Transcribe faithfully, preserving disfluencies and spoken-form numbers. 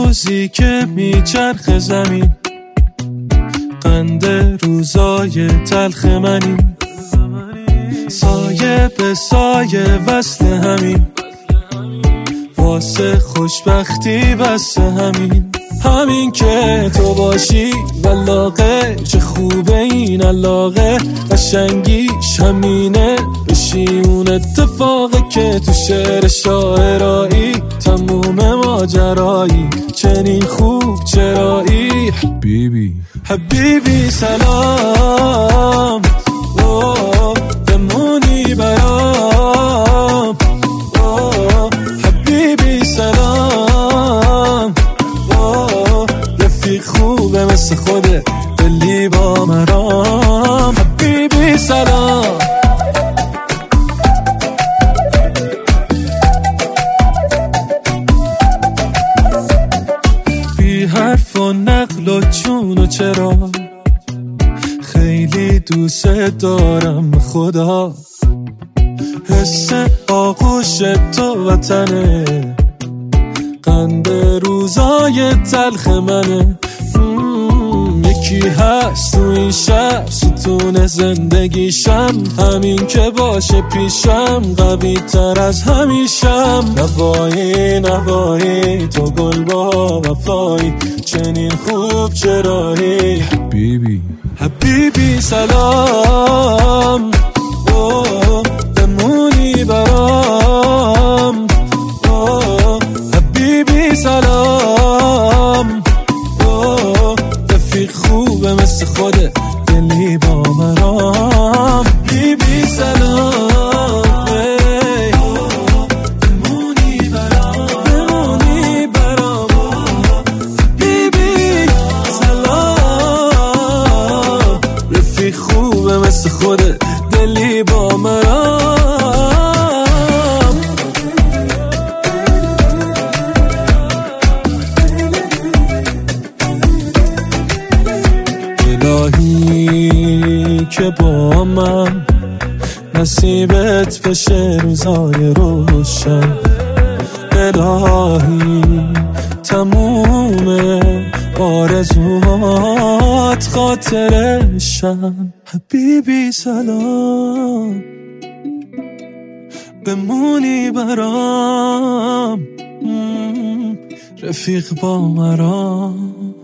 روزی که میچرخ زمین، قند روزای تلخ منی، سایه به سایه وصل همین، واسه خوشبختی بس همین. همین که تو باشی ولاغه، چه خوبه این علاقه، قشنگیش همینه، بشی اون اتفاقه که تو شعر شاعرایی تموم ماجرایی، چنین خوب چرایی. حبیبی حبیبی سلام، اوه بمونی برام، اوه حبیبی سلام، اوه رفیق خوبه مثل خوده، دلی با مرام. حبیبی سلام، بی حرف و نقل و چون و چرا، خیلی دوست دارم خدا، حس آغوش تو وطنه، قند روزای تلخ منه. یکی هست تو این شهر ستون زندگیشم، همین که باشه پیشم قوی تر از همیشم. نوایی نوایی تو گل با وفایی، چنین خوب چرایی. حبیبی حبیبی سلام، اوه بمونی برام، اوه حبیبی سلام، اوه رفیق خوبه مثل خوده، دلی با مرام. حبیبی سلام، ای بمونی برام، بمونی برام، حبیبی سلام، رفیق خوبه مثل خوده، دلی با مرام. الهی که با من نصیبت بشه روزای روشن، الهی تموم آرزوهات خاطرشن. حبیبی سلام، بمونی برام، رفیق با مرام.